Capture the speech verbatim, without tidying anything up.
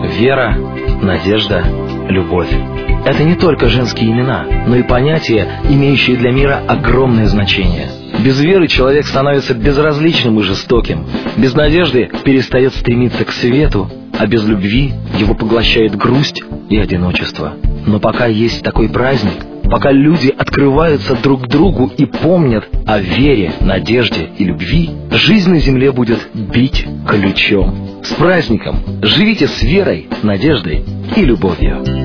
Вера, надежда, любовь. Это не только женские имена, но и понятия, имеющие для мира огромное значение. Без веры человек становится безразличным и жестоким. Без надежды перестает стремиться к свету, а без любви его поглощает грусть и одиночество. Но пока есть такой праздник, пока люди открываются друг другу и помнят о вере, надежде и любви, жизнь на земле будет бить ключом. С праздником! Живите с верой, надеждой и любовью!